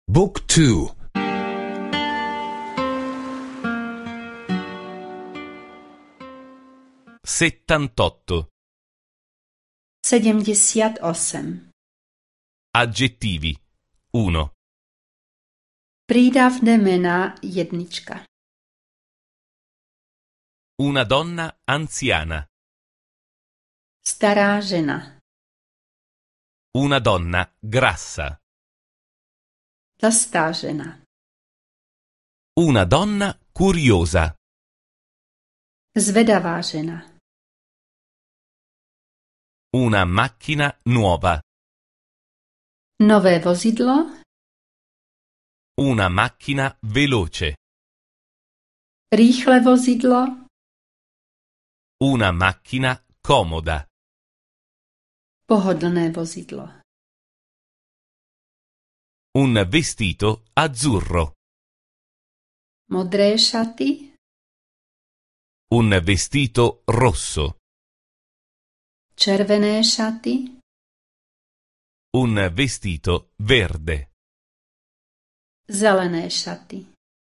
Book 2. 78. 78. Aggettivi. 1. Prídavné mená jednička. Una donna anziana. Stará žena. Una donna grassa. Tlstá žena. Una donna curiosa. Zvedavá žena. Una macchina nuova. Nové vozidlo. Una macchina veloce. Rýchle vozidlo. Una macchina comoda. Pohodlné vozidlo. Un vestito azzurro. Modré šaty. Un vestito rosso. Červené šaty. Un vestito verde. Zelené šaty.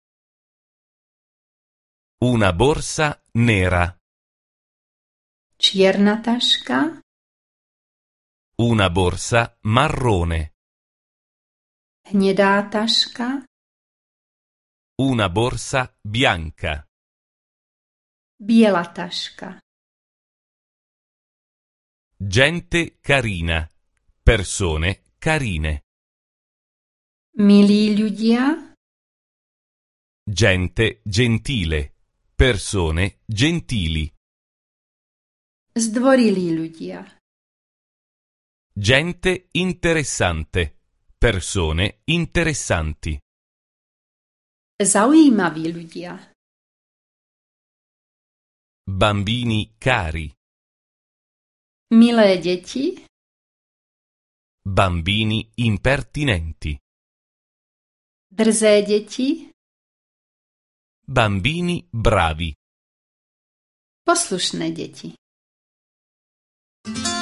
Una borsa nera. Čierna taška. Una borsa marrone. Hnedá taška. Una borsa bianca. Biela taška. Gente carina. Persone carine. Milí ľudia. Gente gentile. Persone gentili. Zdvorilí ľudia. Gente interessante. Persone interessanti. Zaujímaví ľudia. Bambini cari. Milé deti. Bambini impertinenti. Drzé deti. Bambini bravi. Poslušné deti.